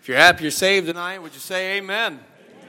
If you're happy you're saved tonight, would you say amen?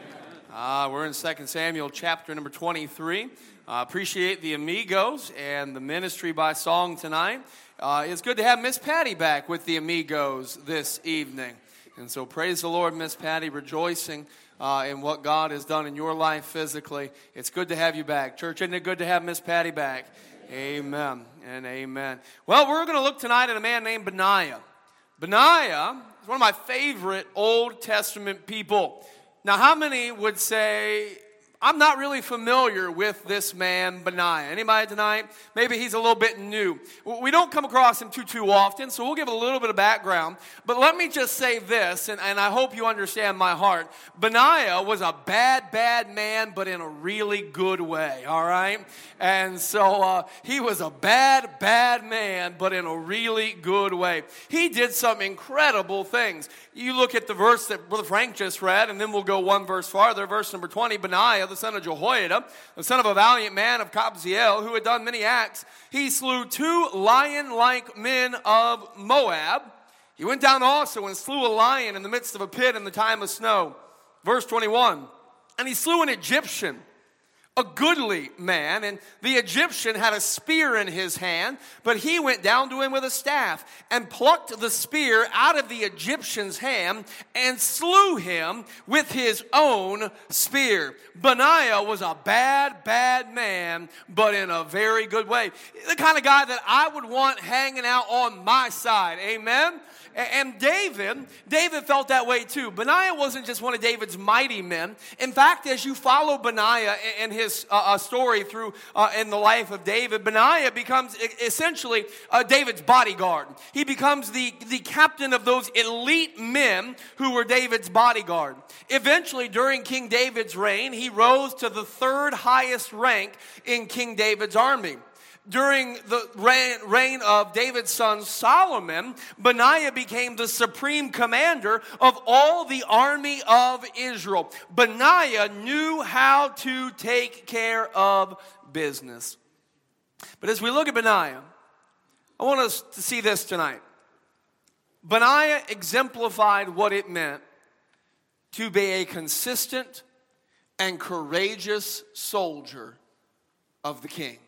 We're in 2 Samuel chapter number 23. Appreciate the Amigos and the ministry by song tonight. It's good to have Miss Patty back with the Amigos this evening. And so praise the Lord, Miss Patty, rejoicing in what God has done in your life physically. It's good to have you back. Church, isn't it good to have Miss Patty back? Amen and amen. Well, we're going to look tonight at a man named Benaiah. Benaiah is one of my favorite Old Testament people. Now, how many would say, I'm not really familiar with this man, Benaiah? Anybody tonight? Maybe he's a little bit new. We don't come across him too often, so we'll give a little bit of background. But let me just say this, and I hope you understand my heart. Benaiah was a bad man, but in a really good way, all right? And so he was a bad man, but in a really good way. He did some incredible things. You look at the verse that Brother Frank just read, and then we'll go one verse farther. Verse number 20, Benaiah, the son of Jehoiada, the son of a valiant man of Kabzeel, who had done many acts, he slew 2 lion-like men of Moab. He went down also and slew a lion in the midst of a pit in the time of snow. Verse 21, and he slew an Egyptian, a goodly man, and the Egyptian had a spear in his hand, but he went down to him with a staff and plucked the spear out of the Egyptian's hand and slew him with his own spear. Benaiah was a bad man, but in a very good way. The kind of guy that I would want hanging out on my side. Amen? And David felt that way too. Benaiah wasn't just one of David's mighty men. In fact, as you follow Benaiah and his story through in the life of David, Benaiah becomes essentially David's bodyguard. He becomes the captain of those elite men who were David's bodyguard. Eventually, during King David's reign, he rose to the 3rd highest rank in King David's army. During the reign of David's son Solomon, Benaiah became the supreme commander of all the army of Israel. Benaiah knew how to take care of business. But as we look at Benaiah, I want us to see this tonight. Benaiah exemplified what it meant to be a consistent and courageous soldier of the king.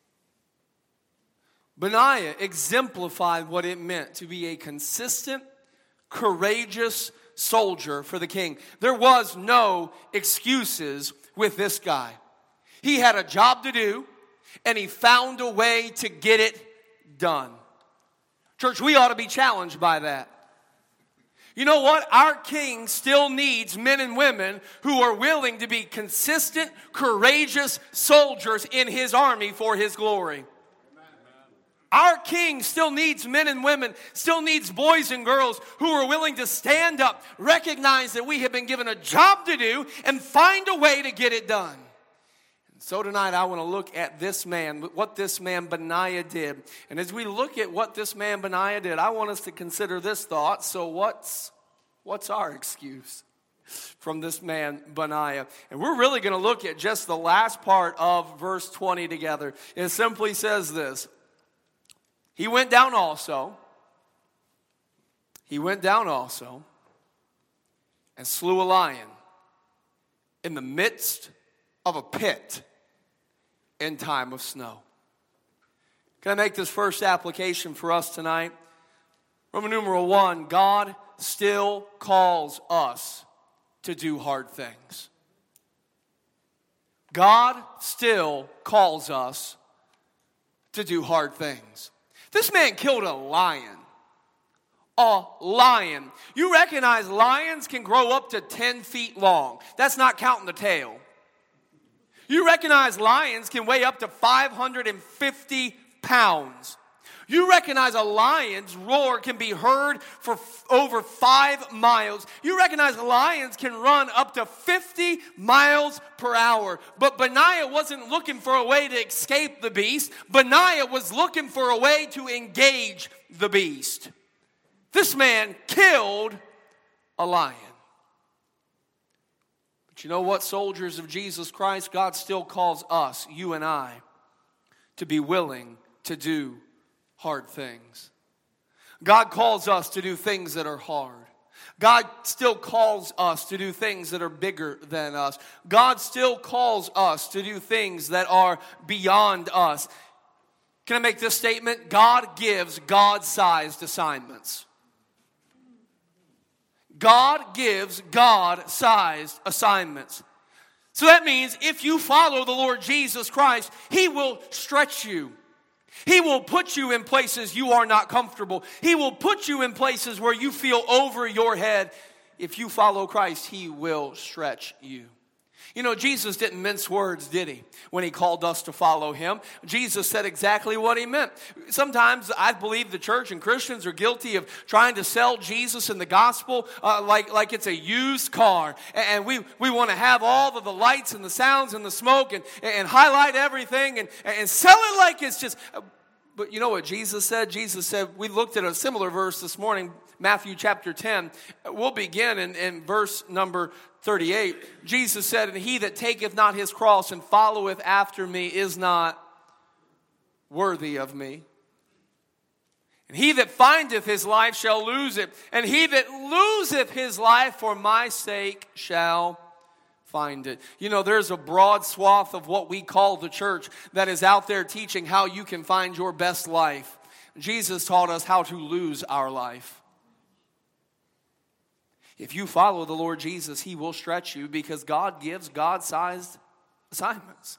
Benaiah exemplified what it meant to be a consistent, courageous soldier for the king. There was no excuses with this guy. He had a job to do, and he found a way to get it done. Church, we ought to be challenged by that. You know what? Our king still needs men and women who are willing to be consistent, courageous soldiers in his army for his glory. Our king still needs men and women, still needs boys and girls who are willing to stand up, recognize that we have been given a job to do, and find a way to get it done. And so tonight I want to look at this man, what this man Benaiah did. And as we look at what this man Benaiah did, I want us to consider this thought. So what's our excuse from this man Benaiah? And we're really going to look at just the last part of verse 20 together. It simply says this. He went down also and slew a lion in the midst of a pit in time of snow. Can I make this first application for us tonight? Roman numeral 1, God still calls us to do hard things. God still calls us to do hard things. This man killed a lion. A lion. You recognize lions can grow up to 10 feet long. That's not counting the tail. You recognize lions can weigh up to 550 pounds. You recognize a lion's roar can be heard for over 5 miles. You recognize lions can run up to 50 miles per hour. But Benaiah wasn't looking for a way to escape the beast. Benaiah was looking for a way to engage the beast. This man killed a lion. But you know what, soldiers of Jesus Christ? God still calls us, you and I, to be willing to do hard things. God calls us to do things that are hard. God still calls us to do things that are bigger than us. God still calls us to do things that are beyond us. Can I make this statement? God gives God-sized assignments. God gives God-sized assignments. So that means if you follow the Lord Jesus Christ, He will stretch you. He will put you in places you are not comfortable. He will put you in places where you feel over your head. If you follow Christ, He will stretch you. You know, Jesus didn't mince words, did He? When He called us to follow Him, Jesus said exactly what He meant. Sometimes I believe the church and Christians are guilty of trying to sell Jesus and the gospel like it's a used car. And we want to have all of the lights and the sounds and the smoke and highlight everything and sell it like it's just... But you know what Jesus said? Jesus said, we looked at a similar verse this morning, Matthew chapter 10. We'll begin in verse number 38. Jesus said, and he that taketh not his cross and followeth after me is not worthy of me. And he that findeth his life shall lose it. And he that loseth his life for my sake shall find it. You know, there's a broad swath of what we call the church that is out there teaching how you can find your best life. Jesus taught us how to lose our life. If you follow the Lord Jesus, He will stretch you because God gives God-sized assignments.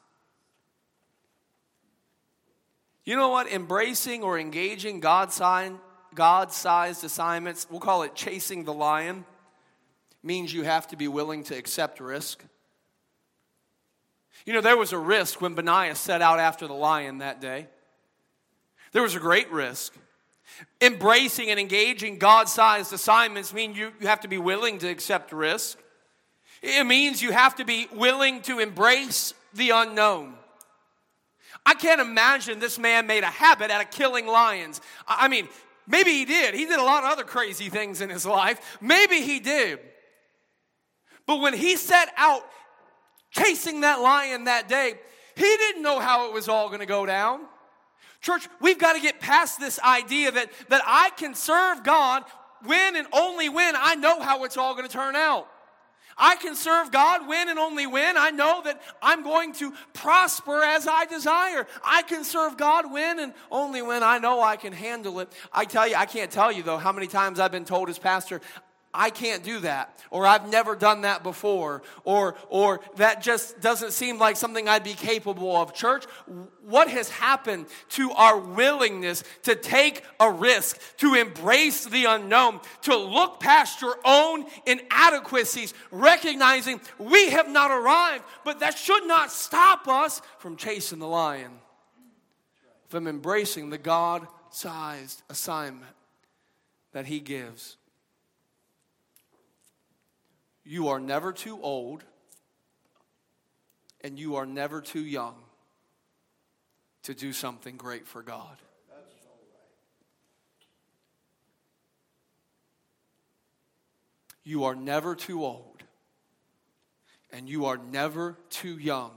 You know what? Embracing or engaging God-sized assignments, we'll call it chasing the lion, means you have to be willing to accept risk. You know, there was a risk when Benaiah set out after the lion that day. There was a great risk. Embracing and engaging God-sized assignments mean you have to be willing to accept risk. It means you have to be willing to embrace the unknown. I can't imagine this man made a habit out of killing lions. I mean, maybe he did. He did a lot of other crazy things in his life. Maybe he did. But when he set out chasing that lion that day, he didn't know how it was all going to go down. Church, we've got to get past this idea that I can serve God when and only when I know how it's all going to turn out. I can serve God when and only when I know that I'm going to prosper as I desire. I can serve God when and only when I know I can handle it. I can't tell you though how many times I've been told as pastor, I can't do that, or I've never done that before, or that just doesn't seem like something I'd be capable of. Church, what has happened to our willingness to take a risk, to embrace the unknown, to look past your own inadequacies, recognizing we have not arrived, but that should not stop us from chasing the lion, from embracing the God-sized assignment that He gives. You are never too old, and you are never too young to do something great for God. That's so right. You are never too old, and you are never too young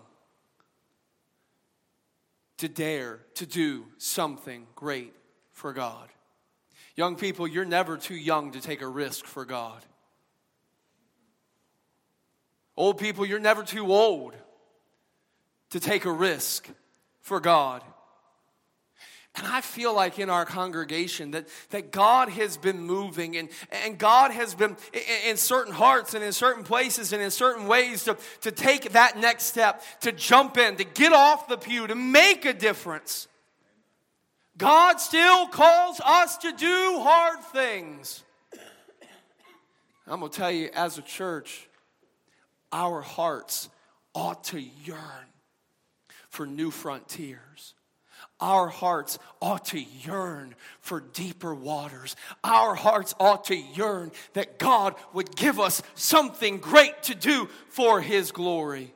to dare to do something great for God. Young people, you're never too young to take a risk for God. Old people, you're never too old to take a risk for God. And I feel like in our congregation that God has been moving and God has been in certain hearts and in certain places and in certain ways to take that next step, to jump in, to get off the pew, to make a difference. God still calls us to do hard things. I'm going to tell you, as a church, our hearts ought to yearn for new frontiers. Our hearts ought to yearn for deeper waters. Our hearts ought to yearn that God would give us something great to do for His glory.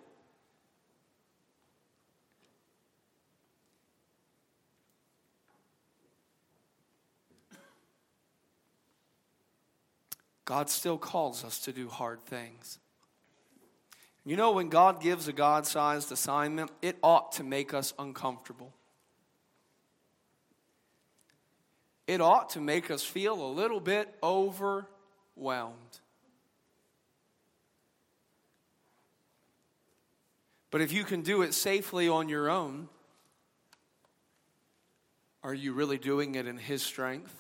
God still calls us to do hard things. You know, when God gives a God-sized assignment, it ought to make us uncomfortable. It ought to make us feel a little bit over overwhelmed. But if you can do it safely on your own, are you really doing it in His strength?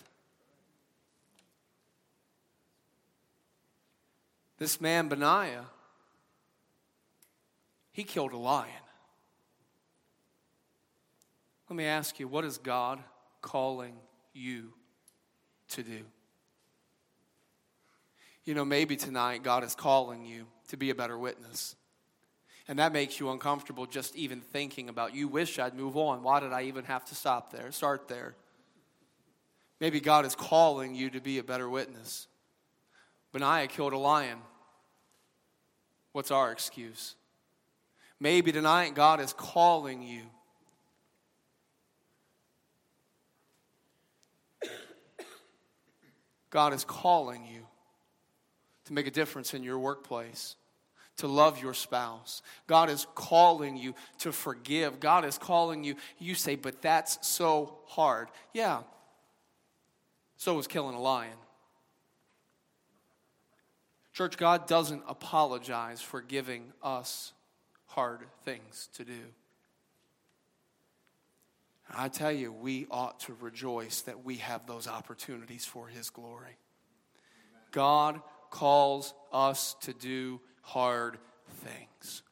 This man, Benaiah, he killed a lion. Let me ask you, what is God calling you to do? You know, maybe tonight God is calling you to be a better witness. And that makes you uncomfortable just even thinking about, you wish I'd move on. Why did I even have to stop there, start there? Maybe God is calling you to be a better witness. Benaiah killed a lion. What's our excuse? Maybe tonight God is calling you God is calling you to make a difference in your workplace, to love your spouse. God is calling you to forgive. God is calling you. You say, but that's so hard. Yeah. So is killing a lion. Church, God doesn't apologize for giving us hard things to do. I tell you, we ought to rejoice that we have those opportunities for His glory. God calls us to do hard things.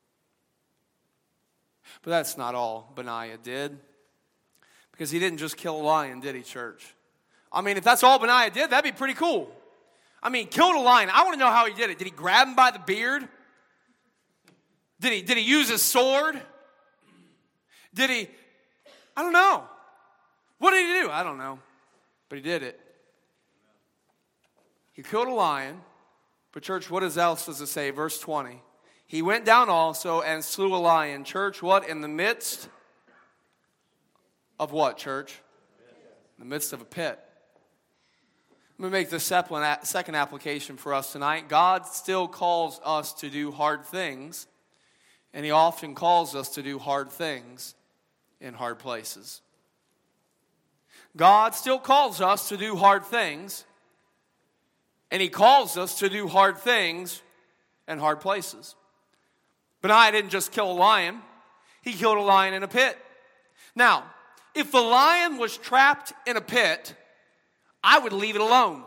But that's not all Benaiah did. Because he didn't just kill a lion, did he, church? I mean, if that's all Benaiah did, that'd be pretty cool. I mean, killed a lion. I want to know how he did it. Did he grab him by the beard? Did he use his sword? Did he... I don't know. What did he do? I don't know. But he did it. He killed a lion. But church, what else does it say? Verse 20. He went down also and slew a lion. Church, what? In the midst of what, church? In the midst of a pit. Let me make this second application for us tonight. God still calls us to do hard things. And He often calls us to do hard things in hard places. God still calls us to do hard things, and He calls us to do hard things in hard places. Benaiah didn't just kill a lion, he killed a lion in a pit. Now, if the lion was trapped in a pit, I would leave it alone.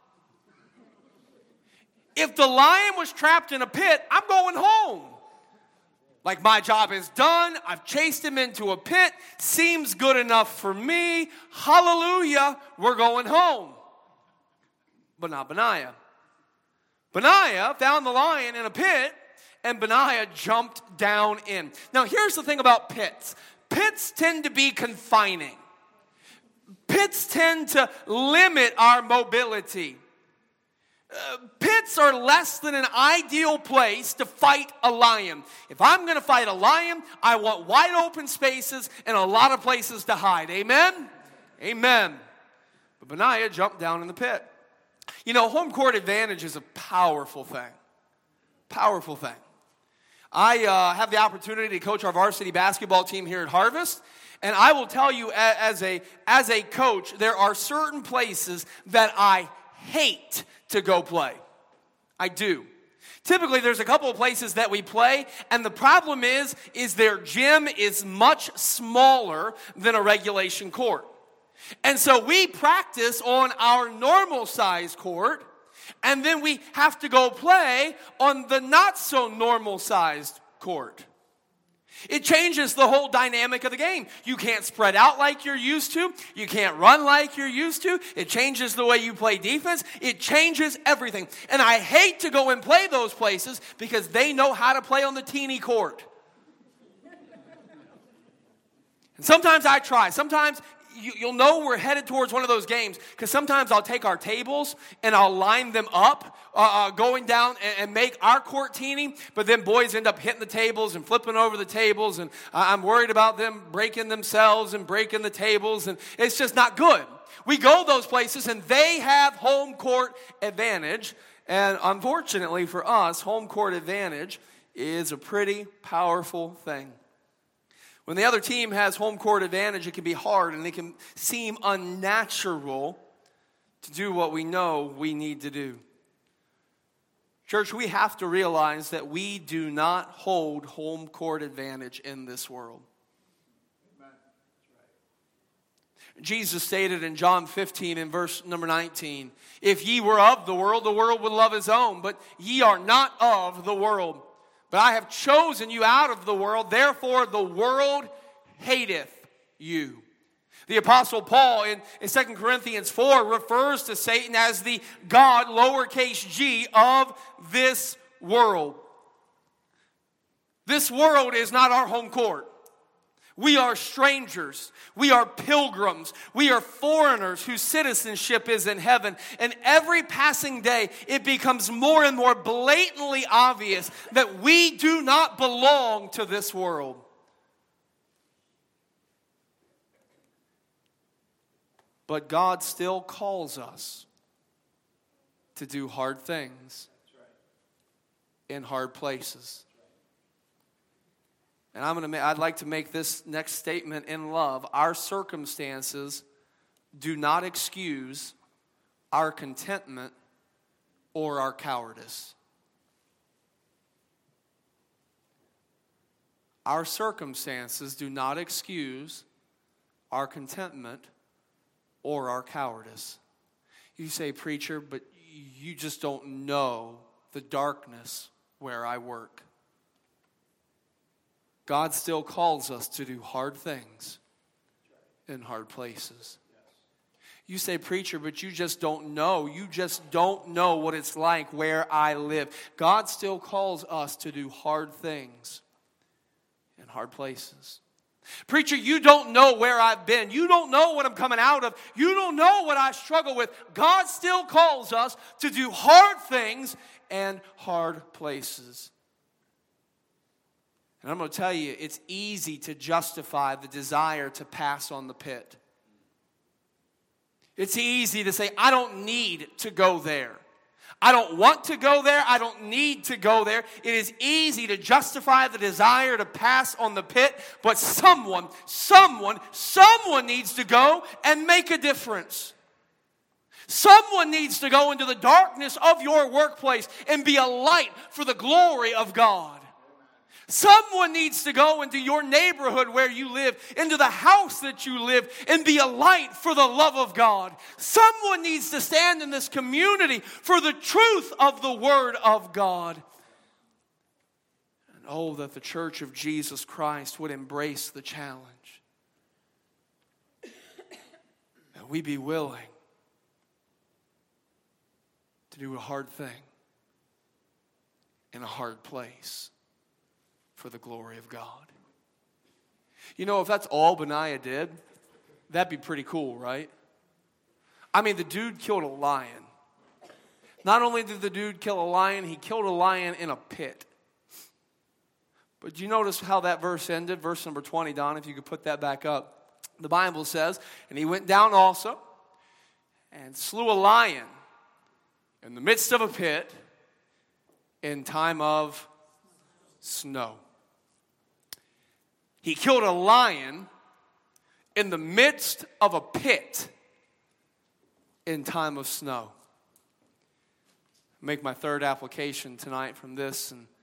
If the lion was trapped in a pit, I'm going home. Like, my job is done. I've chased him into a pit. Seems good enough for me. Hallelujah. We're going home. But not Benaiah. Benaiah found the lion in a pit, and Benaiah jumped down in. Now, here's the thing about pits. Pits tend to be confining. Pits tend to limit our mobility. Pits are less than an ideal place to fight a lion. If I'm going to fight a lion, I want wide open spaces and a lot of places to hide. Amen? Amen. But Benaiah jumped down in the pit. You know, home court advantage is a powerful thing. Powerful thing. I have the opportunity to coach our varsity basketball team here at Harvest. And I will tell you, as a coach, there are certain places that I hate to go play. I do. Typically, there's a couple of places that we play, and the problem is their gym is much smaller than a regulation court. And so we practice on our normal size court, and then we have to go play on the not so normal sized court. It changes the whole dynamic of the game. You can't spread out like you're used to. You can't run like you're used to. It changes the way you play defense. It changes everything. And I hate to go and play those places because they know how to play on the teeny court. And sometimes I try. Sometimes you'll know we're headed towards one of those games because sometimes I'll take our tables and I'll line them up going down and make our court teeny, but then boys end up hitting the tables and flipping over the tables, and I'm worried about them breaking themselves and breaking the tables, and it's just not good. We go those places and they have home court advantage, and unfortunately for us, home court advantage is a pretty powerful thing. When the other team has home court advantage, it can be hard and it can seem unnatural to do what we know we need to do. Church, we have to realize that we do not hold home court advantage in this world. Jesus stated in John 15 in verse number 19, if ye were of the world would love his own, but ye are not of the world. But I have chosen you out of the world, therefore the world hateth you. The Apostle Paul in 2 Corinthians 4 refers to Satan as the God, lowercase g, of this world. This world is not our home court. We are strangers. We are pilgrims. We are foreigners whose citizenship is in heaven. And every passing day, it becomes more and more blatantly obvious that we do not belong to this world. But God still calls us to do hard things in hard places. And I'd like to make this next statement in love. Our circumstances do not excuse our contentment or our cowardice. Our circumstances do not excuse our contentment or our cowardice. You say, preacher, but you just don't know the darkness where I work. God still calls us to do hard things in hard places. You say, preacher, but you just don't know. You just don't know what it's like where I live. God still calls us to do hard things in hard places. Preacher, you don't know where I've been. You don't know what I'm coming out of. You don't know what I struggle with. God still calls us to do hard things and hard places. And I'm going to tell you, it's easy to justify the desire to pass on the pit. It's easy to say, I don't need to go there. I don't want to go there. I don't need to go there. It is easy to justify the desire to pass on the pit, but someone needs to go and make a difference. Someone needs to go into the darkness of your workplace and be a light for the glory of God. Someone needs to go into your neighborhood where you live, into the house that you live, and be a light for the love of God. Someone needs to stand in this community for the truth of the Word of God. And oh, that the Church of Jesus Christ would embrace the challenge. That we be willing to do a hard thing in a hard place for the glory of God. You know, if that's all Benaiah did, that'd be pretty cool, right? I mean, the dude killed a lion. Not only did the dude kill a lion, he killed a lion in a pit. But do you notice how that verse ended? Verse number 20, Don, if you could put that back up. The Bible says, and he went down also and slew a lion in the midst of a pit in time of snow. He killed a lion in the midst of a pit in time of snow. Make my third application tonight from this, and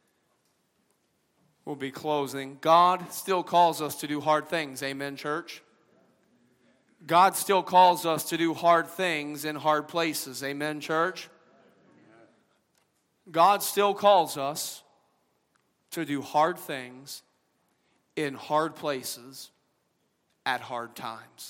we'll be closing. God still calls us to do hard things. Amen, church? God still calls us to do hard things in hard places. Amen, church? God still calls us to do hard things in hard places at hard times.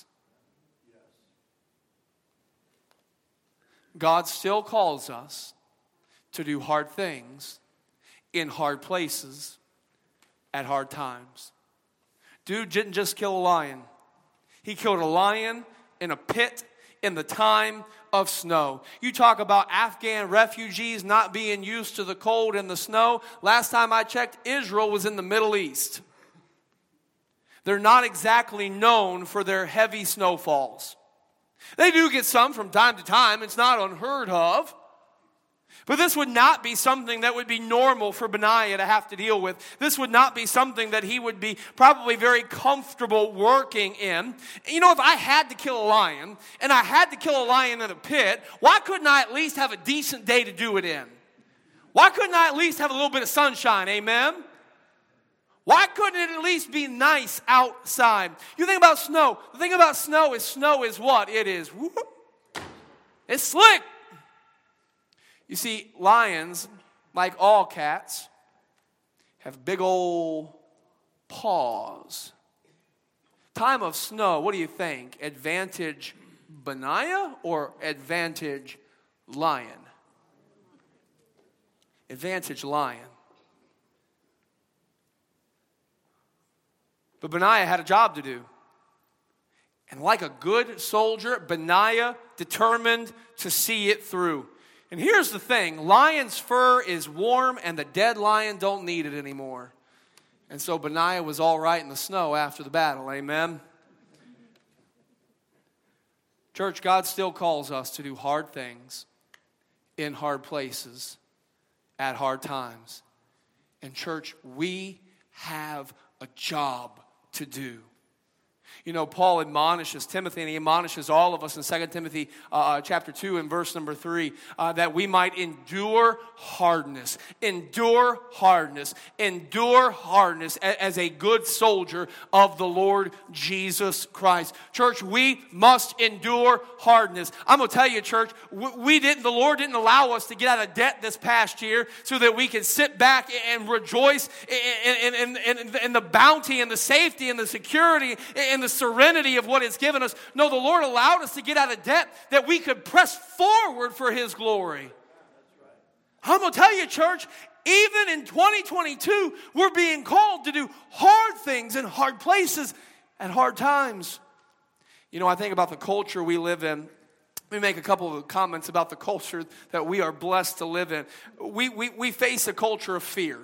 God still calls us to do hard things in hard places at hard times. Dude didn't just kill a lion. He killed a lion in a pit in the time of snow. You talk about Afghan refugees not being used to the cold and the snow. Last time I checked, Israel was in the Middle East. They're not exactly known for their heavy snowfalls. They do get some from time to time. It's not unheard of. But this would not be something that would be normal for Benaiah to have to deal with. This would not be something that he would be probably very comfortable working in. You know, if I had to kill a lion, and I had to kill a lion in a pit, why couldn't I at least have a decent day to do it in? Why couldn't I at least have a little bit of sunshine? Amen? Why couldn't it at least be nice outside? You think about snow. The thing about snow is what? It is, whoop, it's slick. You see, lions, like all cats, have big old paws. Time of snow, what do you think? Advantage Benaiah or advantage lion? Advantage lion. But Benaiah had a job to do. And like a good soldier, Benaiah determined to see it through. And here's the thing. Lion's fur is warm and the dead lion don't need it anymore. And so Benaiah was all right in the snow after the battle. Amen? Church, God still calls us to do hard things in hard places at hard times. And church, we have a job to do. You know, Paul admonishes Timothy, and he admonishes all of us in 2 Timothy chapter 2 and verse number 3, that we might endure hardness. Endure hardness. Endure hardness as a good soldier of the Lord Jesus Christ. Church, we must endure hardness. I'm going to tell you, church, the Lord didn't allow us to get out of debt this past year so that we could sit back and rejoice in the bounty and the safety and the security and the serenity of what it's given us. No, the Lord allowed us to get out of debt that we could press forward for His glory. I'm going to tell you, church, even in 2022, we're being called to do hard things in hard places at hard times. You know, I think about the culture we live in. Let me make a couple of comments about the culture that we are blessed to live in. We face a culture of fear.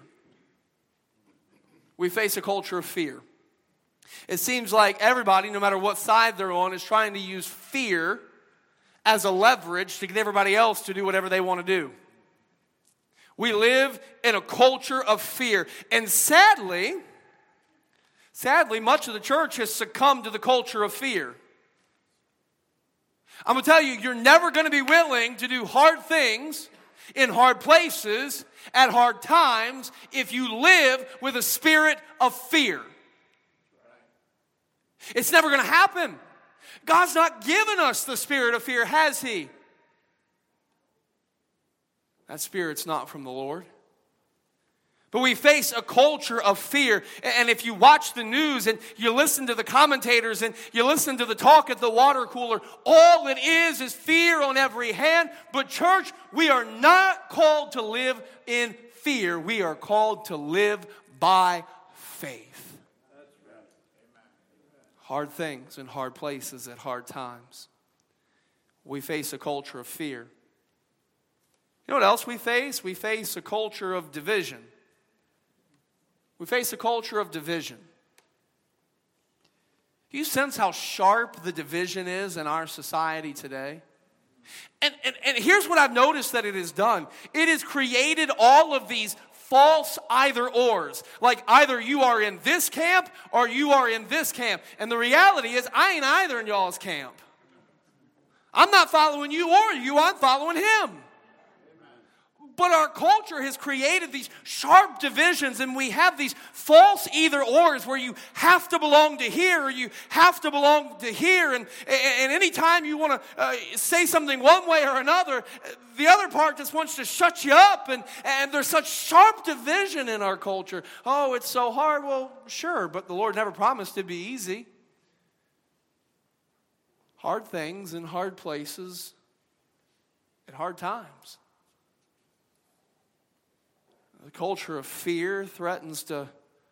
We face a culture of fear. It seems like everybody, no matter what side they're on, is trying to use fear as a leverage to get everybody else to do whatever they want to do. We live in a culture of fear. And sadly, much of the church has succumbed to the culture of fear. I'm going to tell you, you're never going to be willing to do hard things in hard places at hard times if you live with a spirit of fear. It's never going to happen. God's not given us the spirit of fear, has He? That spirit's not from the Lord. But we face a culture of fear. And if you watch the news and you listen to the commentators and you listen to the talk at the water cooler, all it is fear on every hand. But church, we are not called to live in fear. We are called to live by faith. Hard things in hard places at hard times. We face a culture of fear. You know what else we face? We face a culture of division. We face a culture of division. Do you sense how sharp the division is in our society today? And here's what I've noticed that it has done. It has created all of these false either-ors. Like either you are in this camp or you are in this camp. And the reality is I ain't either in y'all's camp. I'm not following you or you. I'm following Him. But our culture has created these sharp divisions, and we have these false either-ors where you have to belong to here or you have to belong to here. And anytime you want to say something one way or another, the other part just wants to shut you up. And there's such sharp division in our culture. Oh, it's so hard. Well, sure, but the Lord never promised it'd be easy. Hard things in hard places at hard times. The culture of fear threatens to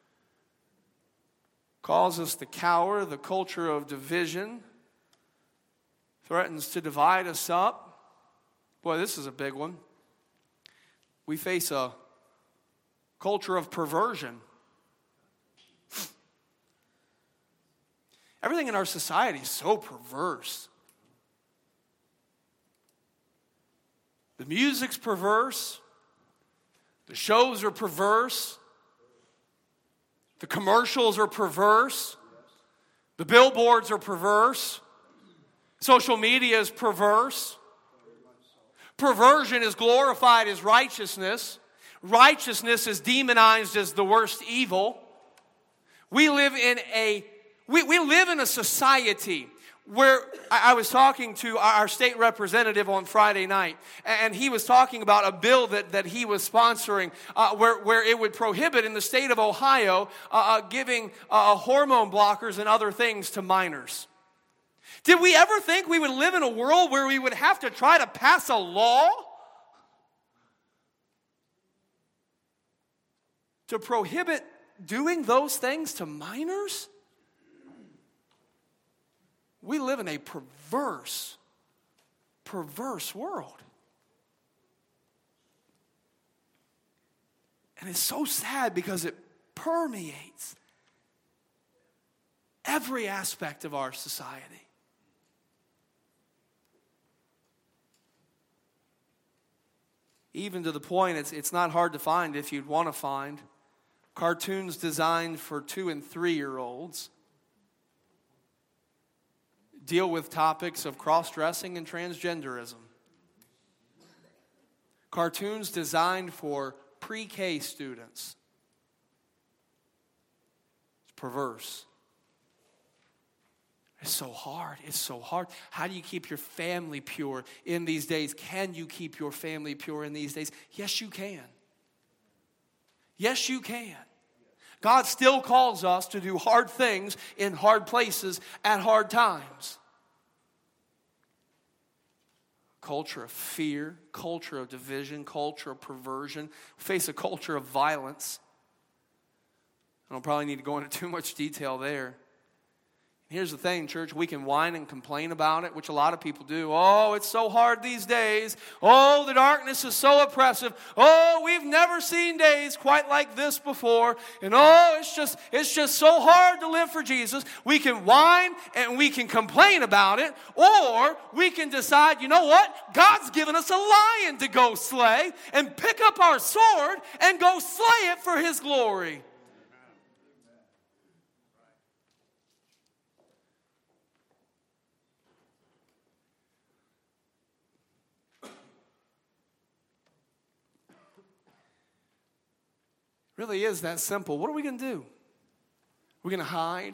cause us to cower. The culture of division threatens to divide us up. Boy, this is a big one. We face a culture of perversion. Everything in our society is so perverse. The music's perverse. The shows are perverse. The commercials are perverse. The billboards are perverse. Social media is perverse. Perversion is glorified as righteousness. Righteousness is demonized as the worst evil. We live in a society where I was talking to our state representative on Friday night, and he was talking about a bill that he was sponsoring where it would prohibit in the state of Ohio giving hormone blockers and other things to minors. Did we ever think we would live in a world where we would have to try to pass a law to prohibit doing those things to minors? We live in a perverse world. And it's so sad because it permeates every aspect of our society. Even to the point, it's not hard to find if you'd want to find cartoons designed for 2- and 3-year-olds deal with topics of cross-dressing and transgenderism. Cartoons designed for pre-K students. It's perverse. It's so hard. It's so hard. How do you keep your family pure in these days? Can you keep your family pure in these days? Yes, you can. Yes, you can. God still calls us to do hard things in hard places at hard times. Culture of fear, culture of division, culture of perversion. We face a culture of violence. I don't probably need to go into too much detail there. Here's the thing, church, we can whine and complain about it, which a lot of people do. Oh, it's so hard these days. Oh, the darkness is so oppressive. Oh, we've never seen days quite like this before. And oh, it's just so hard to live for Jesus. We can whine and we can complain about it, or we can decide, you know what? God's given us a lion to go slay, and pick up our sword and go slay it for His glory. Really is that simple. What are we going to do? We're going to hide?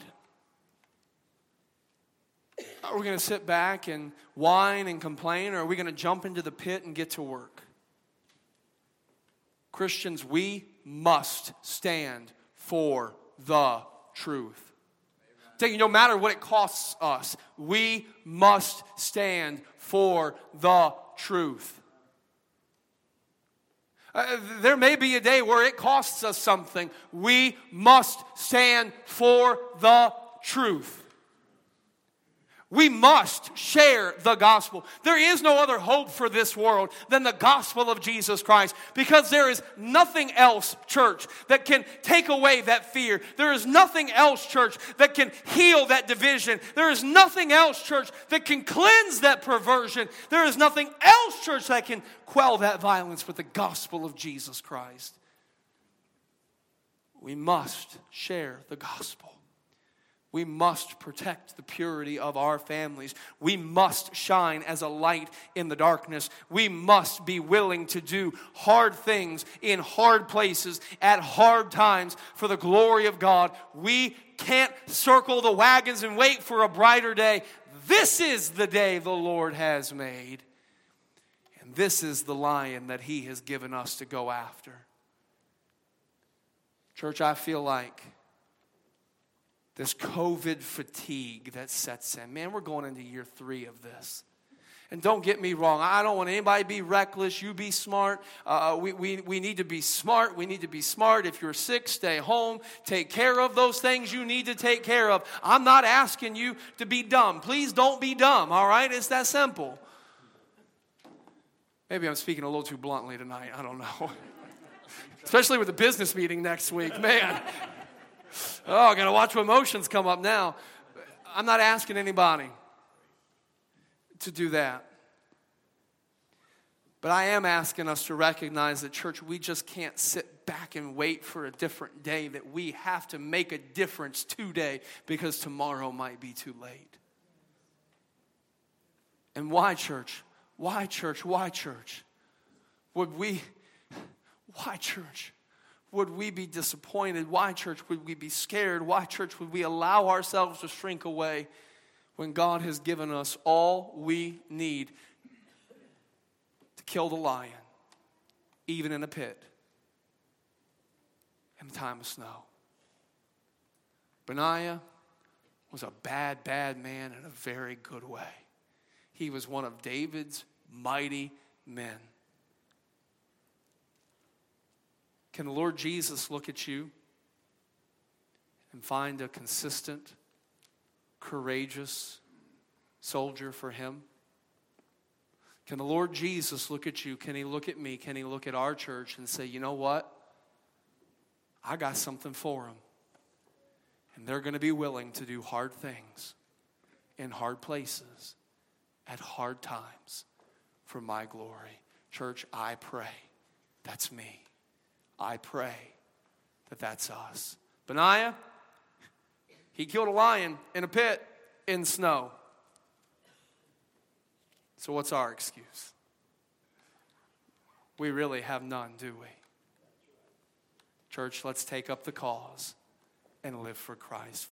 Are we going to sit back and whine and complain, or are we going to jump into the pit and get to work? Christians, we must stand for the truth. No matter what it costs us, we must stand for the truth. There may be a day where it costs us something. We must stand for the truth. We must share the gospel. There is no other hope for this world than the gospel of Jesus Christ, because there is nothing else, church, that can take away that fear. There is nothing else, church, that can heal that division. There is nothing else, church, that can cleanse that perversion. There is nothing else, church, that can quell that violence but the gospel of Jesus Christ. We must share the gospel. We must protect the purity of our families. We must shine as a light in the darkness. We must be willing to do hard things in hard places at hard times for the glory of God. We can't circle the wagons and wait for a brighter day. This is the day the Lord has made. And this is the lion that He has given us to go after. Church, I feel like this COVID fatigue that sets in. Man, we're going into year 3 of this. And don't get me wrong. I don't want anybody to be reckless. You be smart. We need to be smart. We need to be smart. If you're sick, stay home. Take care of those things you need to take care of. I'm not asking you to be dumb. Please don't be dumb, all right? It's that simple. Maybe I'm speaking a little too bluntly tonight. I don't know. Especially with the business meeting next week. Man. Oh, I got to watch what emotions come up now. I'm not asking anybody to do that. But I am asking us to recognize that, church, we just can't sit back and wait for a different day, that we have to make a difference today, because tomorrow might be too late. And why, church? Why, church? Why, church? Why Why, church, would we be disappointed? Why, church, would we be scared? Why, church, would we allow ourselves to shrink away when God has given us all we need to kill the lion, even in a pit, in a time of snow? Benaiah was a bad, bad man in a very good way. He was one of David's mighty men. Can the Lord Jesus look at you and find a consistent, courageous soldier for him? Can the Lord Jesus look at you? Can he look at me? Can he look at our church and say, you know what? I got something for them. And they're going to be willing to do hard things in hard places at hard times for my glory. Church, I pray that's me. I pray that that's us. Benaiah, he killed a lion in a pit in snow. So what's our excuse? We really have none, do we? Church, let's take up the cause and live for Christ.